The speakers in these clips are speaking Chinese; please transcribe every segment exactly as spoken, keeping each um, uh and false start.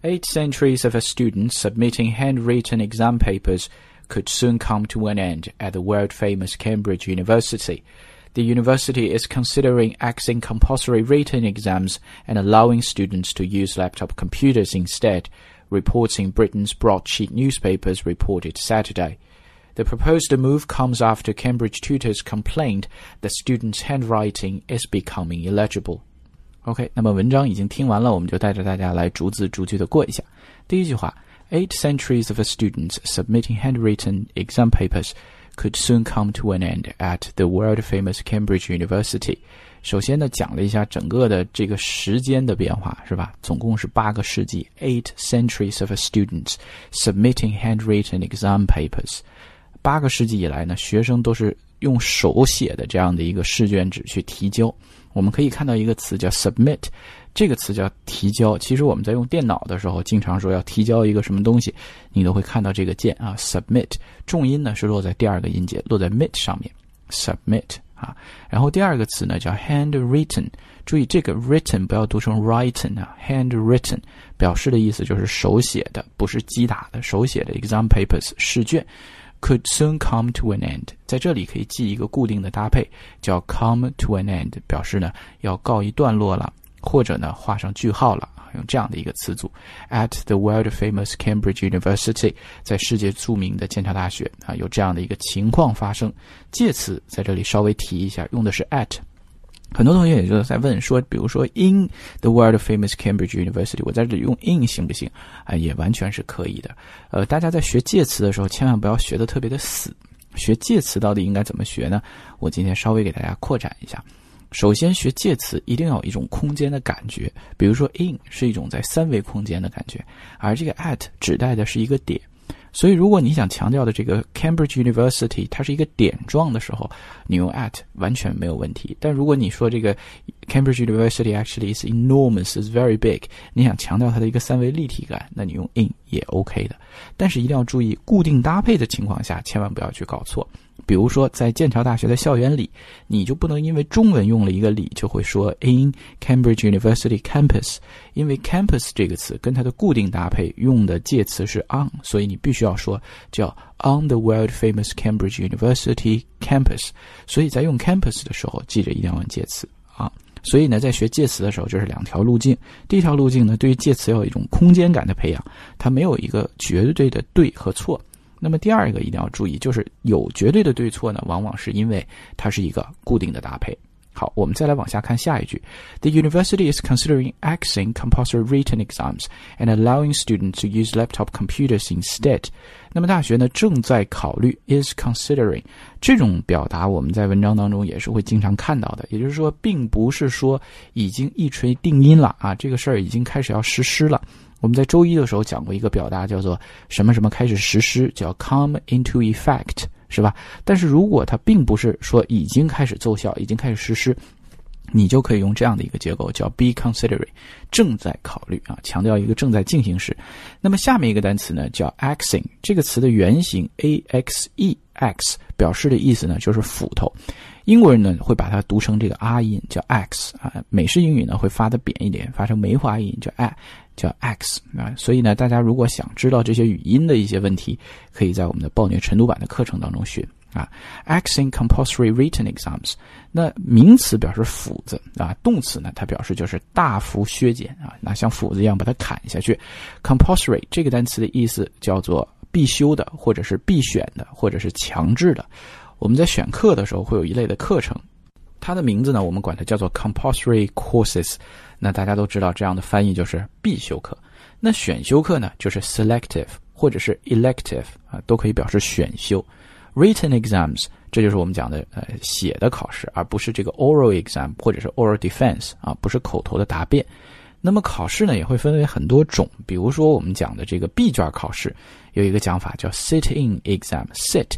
Eight centuries of students submitting handwritten exam papers could soon come to an end at the world-famous Cambridge University. The university is considering axing compulsory written exams and allowing students to use laptop computers instead, reports in Britain's broadsheet newspapers reported Saturday. The proposed move comes after Cambridge tutors complained that students' handwriting is becoming illegible. OK, 那么文章已经听完了，我们就带着大家来逐字逐句的过一下。第一句话 Eight centuries of students submitting handwritten exam papers could soon come to an end at the world-famous Cambridge University. 首先呢，讲了一下整个的这个时间的变化，是吧？总共是八个世纪 ，eight centuries of students submitting handwritten exam papers. 八个世纪以来呢，学生都是用手写的这样的一个试卷纸去提交。我们可以看到一个词叫 submit， 这个词叫提交。其实我们在用电脑的时候，经常说要提交一个什么东西，你都会看到这个键啊 submit。重音呢是落在第二个音节，落在 mit 上面 submit 啊。然后第二个词呢叫 handwritten， 注意这个 written 不要读成 written 啊 handwritten 表示的意思就是手写的，不是击打的，手写的 exam papers 试卷。Could soon come to an end， 在这里可以记一个固定的搭配，叫 come to an end， 表示呢要告一段落了，或者呢画上句号了，用这样的一个词组。At the world famous Cambridge University， 在世界著名的剑桥大学啊，有这样的一个情况发生。介词在这里稍微提一下，用的是 at。很多同学也就在问说，比如说 in the world famous Cambridge University， 我在这里用 in 行不行啊？也完全是可以的。呃，大家在学介词的时候，千万不要学得特别的死。学介词到底应该怎么学呢？我今天稍微给大家扩展一下。首先，学介词一定要有一种空间的感觉，比如说 in 是一种在三维空间的感觉，而这个 at 指代的是一个点。所以如果你想强调的这个 Cambridge University 它是一个点状的时候，你用 at 完全没有问题。但如果你说这个 Cambridge University actually is enormous, is very big， 你想强调它的一个三维立体感，那你用 in 也 OK 的。但是一定要注意固定搭配的情况下千万不要去搞错。比如说在剑桥大学的校园里，你就不能因为中文用了一个里就会说 in Cambridge University campus， 因为 campus 这个词跟它的固定搭配用的介词是 on， 所以你必须要说叫 on the world famous Cambridge University campus。 所以在用 campus 的时候记着一定要用介词啊。所以呢，在学介词的时候，就是两条路径。第一条路径呢，对于介词要有一种空间感的培养，它没有一个绝对的对和错。那么第二个一定要注意，就是有绝对的对错呢，往往是因为它是一个固定的搭配。好，我们再来往下看下一句。The university is considering axing compulsory written exams and allowing students to use laptop computers instead. 那么大学呢正在考虑 is considering 这种表达，我们在文章当中也是会经常看到的。也就是说，并不是说已经一锤定音了啊，这个事儿已经开始要实施了。我们在周一的时候讲过一个表达，叫做什么什么开始实施，叫 come into effect， 是吧？但是如果它并不是说已经开始奏效，已经开始实施，你就可以用这样的一个结构，叫 be considering， 正在考虑啊，强调一个正在进行时。那么下面一个单词呢，叫 axing， 这个词的原型 A X E X 表示的意思呢就是斧头。英国人呢会把它读成这个 R 音，叫 X 啊。美式英语呢会发的扁一点，发成梅花音，叫 A， 叫 X 啊。所以呢，大家如果想知道这些语音的一些问题，可以在我们的暴虐晨读版的课程当中学啊。Axing compulsory written exams， 那名词表示斧子啊，动词呢它表示就是大幅削减啊，那像斧子一样把它砍下去。Compulsory 这个单词的意思叫做必修的，或者是必选的，或者是强制的。我们在选课的时候会有一类的课程，它的名字呢我们管它叫做 compulsory courses， 那大家都知道这样的翻译就是必修课。那选修课呢就是 selective 或者是 elective 啊，都可以表示选修。Written exams 这就是我们讲的呃写的考试，而不是这个 oral exam 或者是 oral defense 啊，不是口头的答辩。那么考试呢也会分为很多种，比如说我们讲的这个闭卷考试有一个讲法叫 sit-in exam， sit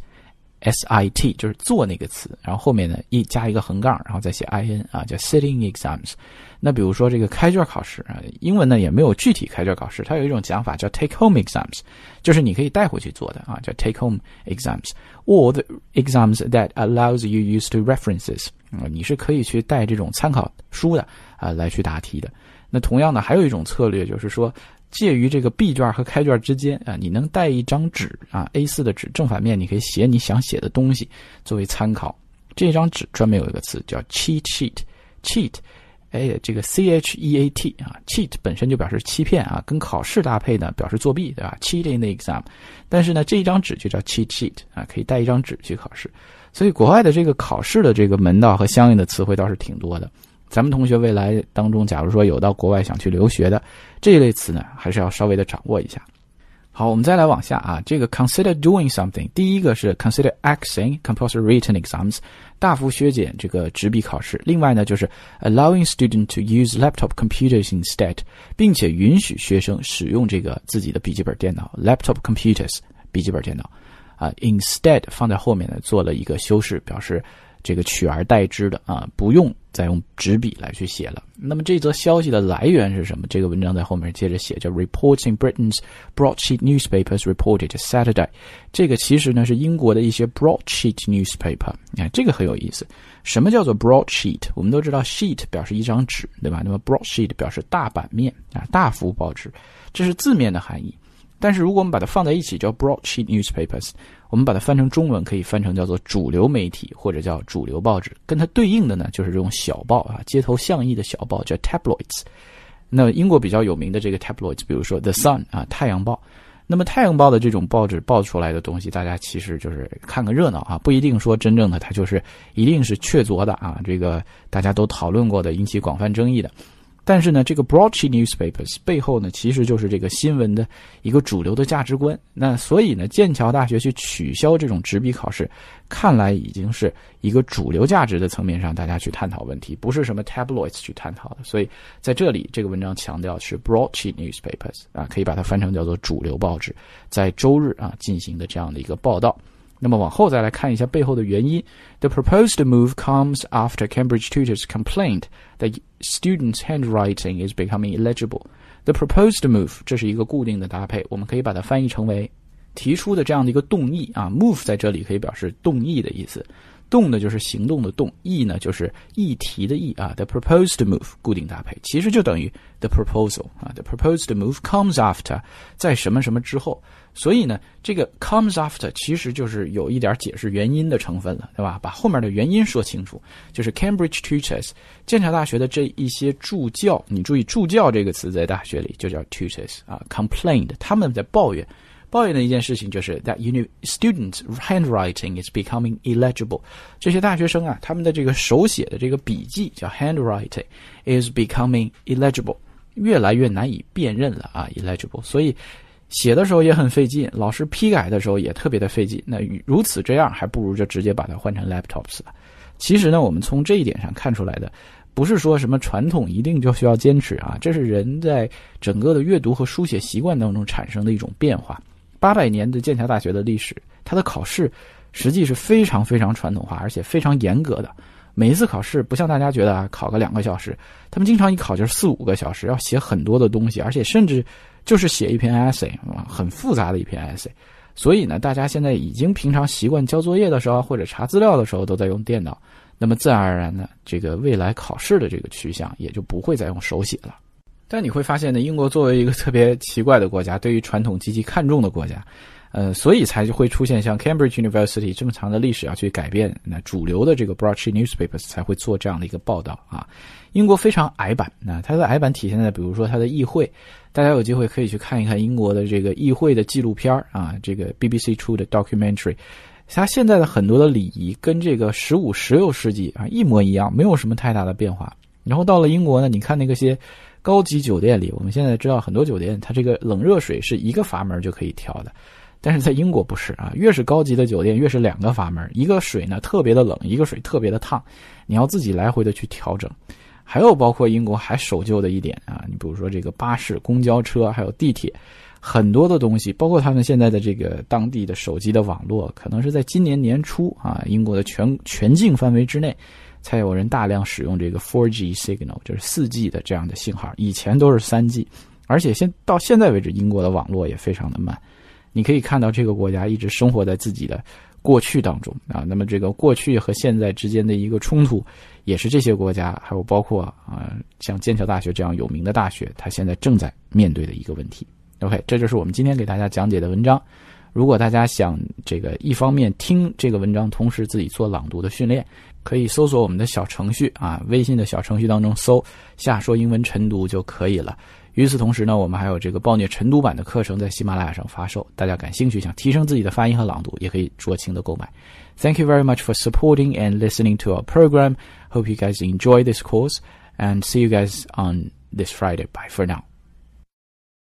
S I T 就是做那个词，然后后面呢一加一个横杠，然后再写 I N 啊，叫 sitting exams。那比如说这个开卷考试啊，英文呢也没有具体开卷考试，它有一种讲法叫 take home exams， 就是你可以带回去做的啊，叫 take home exams or the exams that allows you use to references， 啊，你是可以去带这种参考书的啊来去答题的。那同样呢还有一种策略就是说介于这个闭卷和开卷之间啊，你能带一张纸啊 A 四 的纸，正反面你可以写你想写的东西作为参考。这张纸专门有一个词叫 cheat sheet， cheat， 哎，这个 C H E A T 啊 ，cheat 本身就表示欺骗啊，跟考试搭配呢表示作弊，对吧 ？cheat in the exam， 但是呢这一张纸就叫 cheat sheet 啊，可以带一张纸去考试。所以国外的这个考试的这个门道和相应的词汇倒是挺多的。咱们同学未来当中，假如说有到国外想去留学的这一类词呢，还是要稍微的掌握一下。好，我们再来往下啊，这个 consider doing something， 第一个是 consider axing compulsory written exams， 大幅削减这个纸笔考试。另外呢，就是 allowing student to use laptop computers instead， 并且允许学生使用这个自己的笔记本电脑 laptop computers 笔记本电脑啊 ，instead 放在后面呢做了一个修饰，表示这个取而代之的啊，不用再用纸笔来去写了。那么这则消息的来源是什么？这个文章在后面接着写，叫 Reports in Britain's broadsheet newspapers reported Saturday。这个其实呢是英国的一些 broadsheet newspaper， 你看这个很有意思。什么叫做 broadsheet？ 我们都知道 sheet 表示一张纸，对吧？那么 broadsheet 表示大版面啊，大幅报纸，这是字面的含义。但是如果我们把它放在一起叫 broadsheet newspapers， 我们把它翻成中文可以翻成叫做主流媒体或者叫主流报纸，跟它对应的呢就是这种小报啊，街头巷议的小报叫 tabloids。 那英国比较有名的这个 tabloids， 比如说 The Sun 啊，太阳报。那么太阳报的这种报纸报出来的东西，大家其实就是看个热闹啊，不一定说真正的它就是一定是确凿的啊，这个大家都讨论过的，引起广泛争议的。但是呢，这个 broadsheet newspapers 背后呢，其实就是这个新闻的一个主流的价值观。那所以呢，剑桥大学去取消这种纸笔考试，看来已经是一个主流价值的层面上大家去探讨问题，不是什么 tabloids 去探讨的。所以在这里这个文章强调是 broadsheet newspapers 啊，可以把它翻成叫做主流报纸，在周日啊进行的这样的一个报道。那么往后再来看一下背后的原因。The proposed move comes after Cambridge tutors complained that students' handwriting is becoming illegible. The proposed move 这是一个固定的搭配，我们可以把它翻译成为提出的这样的一个动议啊 ，move 在这里可以表示动议的意思。动呢就是行动的动，议呢就是议题的议啊。The proposed move 固定搭配，其实就等于 the proposal 啊。The proposed move comes after 在什么什么之后，所以呢，这个 comes after 其实就是有一点解释原因的成分了，对吧？把后面的原因说清楚，就是 Cambridge tutors 剑桥大学的这一些助教，你注意助教这个词在大学里就叫 tutors 啊 ，complained 他们在抱怨。抱怨的一件事情就是 that students' handwriting is becoming illegible。 这些大学生啊，他们的这个手写的这个笔记叫 handwriting is becoming illegible， 越来越难以辨认了啊 illegible， 所以写的时候也很费劲，老师批改的时候也特别的费劲。那如此这样，还不如就直接把它换成 laptops 了。其实呢，我们从这一点上看出来的，不是说什么传统一定就需要坚持啊，这是人在整个的阅读和书写习惯当中产生的一种变化。八百年的剑桥大学的历史，它的考试实际是非常非常传统化，而且非常严格的。每一次考试不像大家觉得啊，考个两个小时，他们经常一考就是四五个小时，要写很多的东西，而且甚至就是写一篇 essay， 很复杂的一篇 essay。所以呢，大家现在已经平常习惯交作业的时候或者查资料的时候都在用电脑，那么自然而然呢，这个未来考试的这个趋向也就不会再用手写了。但你会发现呢，英国作为一个特别奇怪的国家，对于传统极其看重的国家，呃，所以才会出现像 Cambridge University 这么长的历史要去改变，那主流的这个 broadsheet newspapers 才会做这样的一个报道啊。英国非常矮板，那它的矮板体现在比如说它的议会，大家有机会可以去看一看英国的这个议会的纪录片啊，这个 B B C 出的 documentary， 它现在的很多的礼仪跟这个十五、十六世纪啊一模一样，没有什么太大的变化。然后到了英国呢，你看那个些高级酒店里，我们现在知道很多酒店它这个冷热水是一个阀门就可以调的，但是在英国不是啊，越是高级的酒店越是两个阀门，一个水呢特别的冷，一个水特别的烫，你要自己来回的去调整。还有包括英国还守旧的一点啊，你比如说这个巴士、公交车还有地铁，很多的东西，包括他们现在的这个当地的手机的网络，可能是在今年年初啊，英国的全全境范围之内才有人大量使用这个 four G signal， 就是 四 G 的这样的信号，以前都是 三 G， 而且现到现在为止英国的网络也非常的慢。你可以看到这个国家一直生活在自己的过去当中啊。那么这个过去和现在之间的一个冲突，也是这些国家还有包括啊像剑桥大学这样有名的大学，它现在正在面对的一个问题。OK， 这就是我们今天给大家讲解的文章。如果大家想这个一方面听这个文章，同时自己做朗读的训练，可以搜索我们的小程序啊，微信的小程序当中搜下说英文晨读就可以了。与此同时呢，我们还有这个暴虐晨读版的课程在喜马拉雅上发售，大家感兴趣想提升自己的发音和朗读，也可以酌情的购买。Thank you very much for supporting and listening to our program. Hope you guys enjoy this course and see you guys on this Friday. Bye for now.